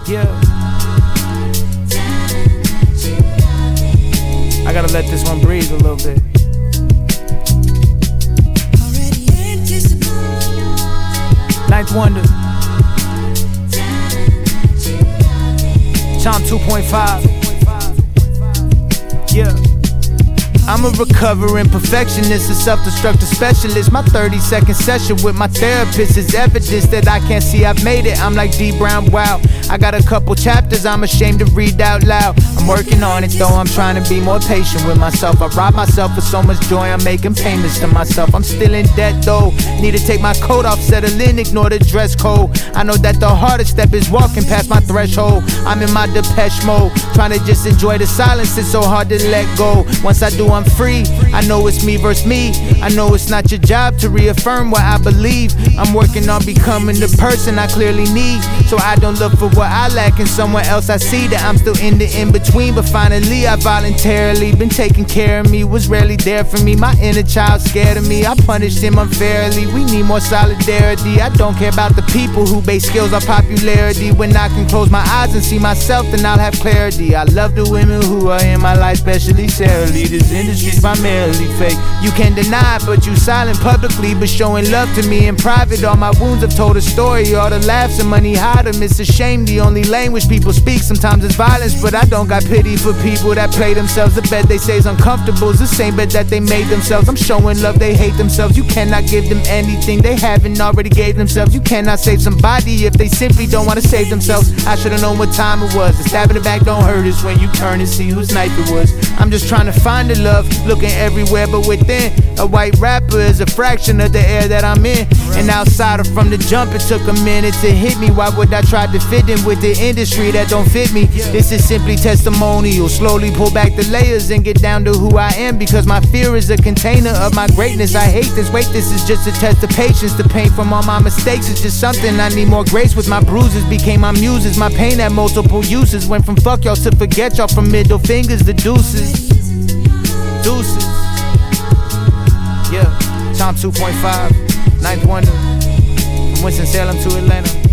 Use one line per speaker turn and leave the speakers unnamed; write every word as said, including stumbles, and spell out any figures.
Yeah. I gotta let this one breathe a little bit. Ninth Wonder. Charm two point five. Yeah. I'm a recovering perfectionist, a self-destructive specialist. My thirty second session with my therapist is evidence that I can't see I've made it. I'm like D Brown, wow. I got a couple chapters I'm ashamed to read out loud. I'm working on it though, I'm trying to be more patient with myself. I rob myself of so much joy, I'm making payments to myself. I'm still in debt though, need to take my coat off, settle in, ignore the dress code. I know that the hardest step is walking past my threshold. I'm in my Depeche mode, trying to just enjoy the silence, it's so hard to let go. Once I do, I'm free. I know it's me versus me. I know it's not your job to reaffirm what I believe. I'm working on becoming the person I clearly need, so I don't look for what I lack in someone else. I see that I'm still in the in-between, but finally I voluntarily been taking care of me. Was rarely there for me, my inner child scared of me. I punished him unfairly, we need more solidarity. I don't care about the people who base skills on popularity. When I can close my eyes and see myself, then I'll have clarity. I love the women who are in my life, especially Sarah Lee. This industry's primarily fake, you can deny it, but you silent publicly, but showing love to me in private. All my wounds have told a story, all the laughs and money hide them. It's a shame the only language people speak sometimes is violence, but I don't got pity for people that play themselves. The bed they say is uncomfortable is the same bed that they made themselves. I'm showing love, they hate themselves. You cannot give them anything they haven't already gave themselves. You cannot save somebody if they simply don't want to save themselves. I should've known what time it was. The stab in the back don't hurt us when you turn and see whose knife it was. I'm just trying to find the love, looking everywhere but within. A white rapper is a fraction of the air that I'm in, and outside of from the jump it took a minute to hit me. Why would I try to fit in with the industry that don't fit me? This is simply testimonial, slowly pull back the layers and get down to who I am, because my fear is a container of my greatness. I hate this, wait, this is just a test of patience. The pain from all my mistakes is just something I need more grace with. My bruises became my muses, my pain had multiple uses. Went from fuck y'all to forget y'all, from middle fingers to deuces. Deuces. Yeah, Charm two point five, Ninth Wonder, from Winston-Salem to Atlanta.